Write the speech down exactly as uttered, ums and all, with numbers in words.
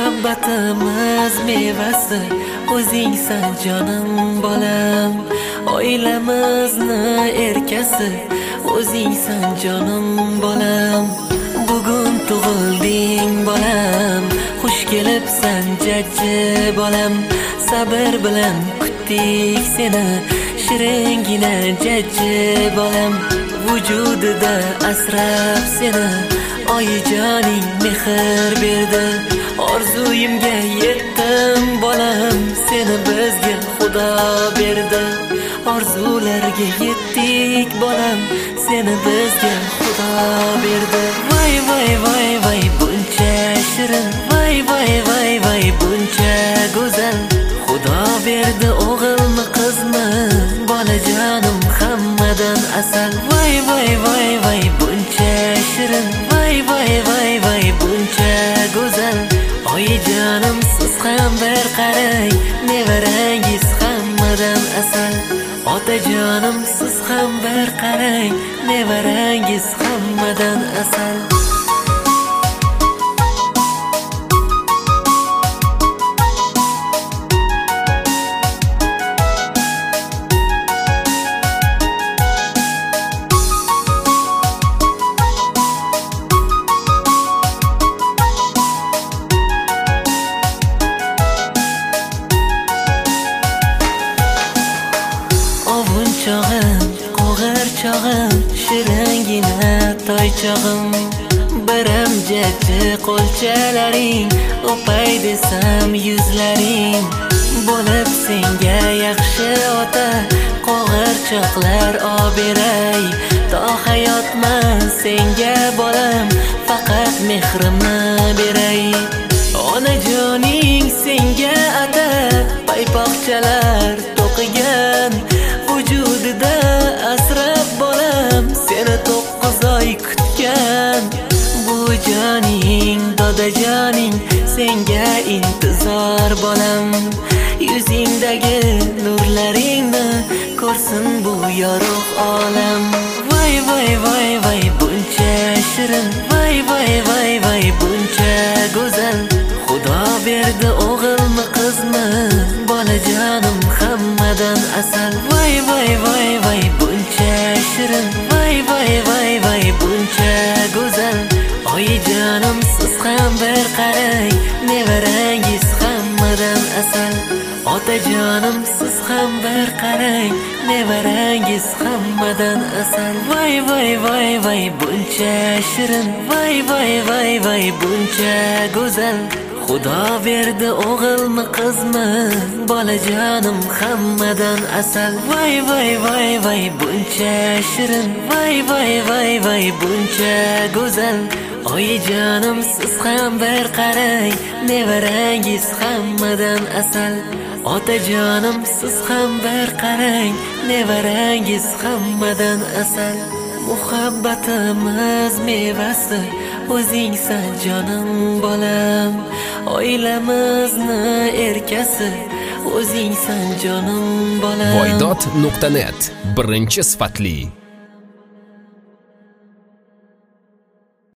Muhabbatimiz mevasi o'zingsan jonim bolam, oilamizni erkasi o'zingsan jonim bolam. Bugun tug'ilding bolam, xush kelibsan jajji bolam. Sabr bilan kutdik seni, shiringina jajji bolam. Vujudida asrab seni oyijoning mehr berdi. Orzuyimga yetdim bolam, seni bizga Xudo berdi. Orzularga yetdik bolam, seni bizga Xudo berdi. Voy voy voy voy buncha shirin, voy voy voy voy buncha go'zal. Xudo berdi o'g'ilmi qizmi, bolajonim hammadan asal. Voy voy voy voy buncha shirin, voy voy voy voy buncha go'zal. Oyijonim siz ham bir qarang, nevarangiz hammadan asal. Otajonim siz ham bir qarang, nevarangiz hammadan asal. Chog'im, qo'g'ir chog'im, shiringina toychog'im. Biram jajji qo'lchalaring, o'pay desam yuzlaring. Bo'lib senga yaxshi ota, qo'g'irchoqlar oberay. To hayotman senga bolam, faqat mehrimni beray. Onajoning senga atab, paypoqchalar to'qigan. Vujudida asrab bolam, seni to'qqiz oy kutgan. Bu joning, dodajoning, senga intizor bolam. Yuzingdagi nurlaringni ko'rsin bu yorug' olam. Voy voy voy voy buncha shirin, voy voy voy voy buncha go'zal. Xudo berdi o'g'ilmi qizmi, bolajonim hammadan asal. Voy voy voy voy buncha shirin, voy voy voy voy buncha go'zal. Oyijonim siz ham bir qarang, nevarangiz hammadan asal. Otajonim siz ham bir qarang, nevarangiz hammadan asal. Voy voy voy voy buncha shirin, voy voy voy voy buncha go'zal. Xudo berdi o'g'ilmi qizmi, bolajonim hammadan asal. Voy voy voy voy buncha shirin, voy voy voy voy buncha go'zal. Oyijonim siz ham bir qarang, nevarangiz hammadan asal. Otajonim siz ham bir qarang, nevarangiz hammadan asal. Muhabbatimiz mevasi o'zingsan jonim bolam, oilamizni erkasi o'zingsan jonim bolam. voydod nuqta net birinchi sifatli